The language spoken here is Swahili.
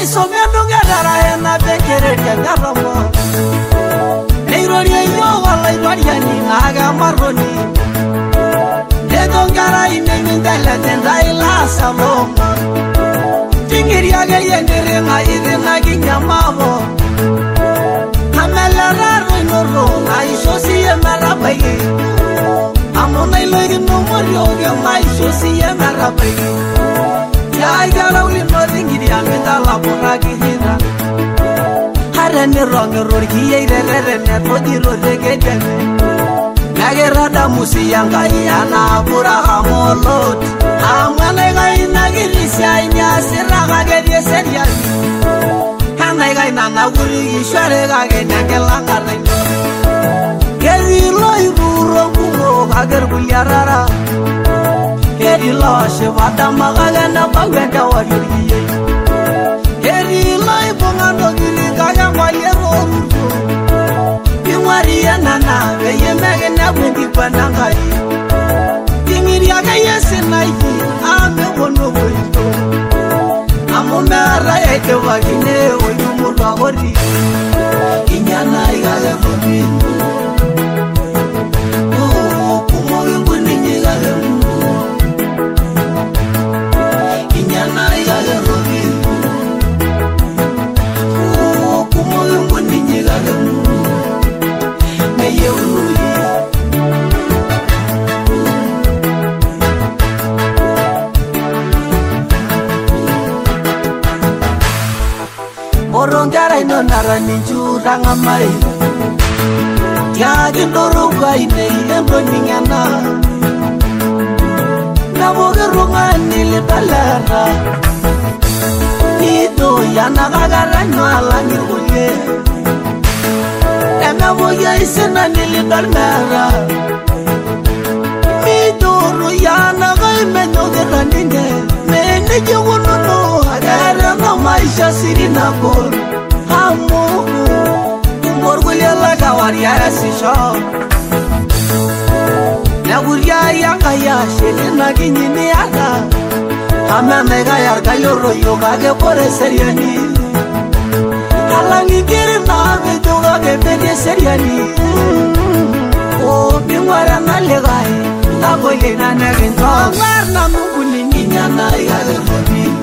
Naisomendo ngadara ena bekere ngaramo Neiroria yo wala iroria ni ngaga maroni Dedo ngara ine mindela tendaila saloma Tingiria ga yendere nga idina ginyamavo Amela raro inoro Naishosi emarabaye Amona ilogi numorio ge maishosi emarabaye Ya yara uli noringiri amenda la boragi hira Hare ni rongi rorgi yeire rere ne todi rorege deme Nagera da musi yanga yana bura hamolot Amwane gai nagiri sianya siraga gedye seriali Kanai gai nana guri gishware gage nyangelanga reino Geri loi buro kumo gager guliarara Heri loše vada magaga na bagwenda wajuriye Heri lai bongano gili kaya mwalero rujo Bingwariya nana veye mege na wendi panangai Tingiri aga yese naihi ame wono woito Amo mera eke wagine oyumurwa hori Inyana igale fomindu Kumo winguni nyigale mundu Orongara ino narani juranga mai Tiagi ndorongwa ine endo ningana Naboge rongani le balara Ito yana gagara nyala nirguye Naboge isena nili dalmera Ito yana gai menyoge randine Menege wonono agara na maisha siri na bol Hamu Morgulia la gawaria sisho Naguria yanga ya shele na ginyini aga Hama mega yarga yoro yoga ge pore seriani Halangi kiri na vidoga ge pede seriani O bingwara na legai Nagoile na neginto Ngar na mungu ni nyana ya le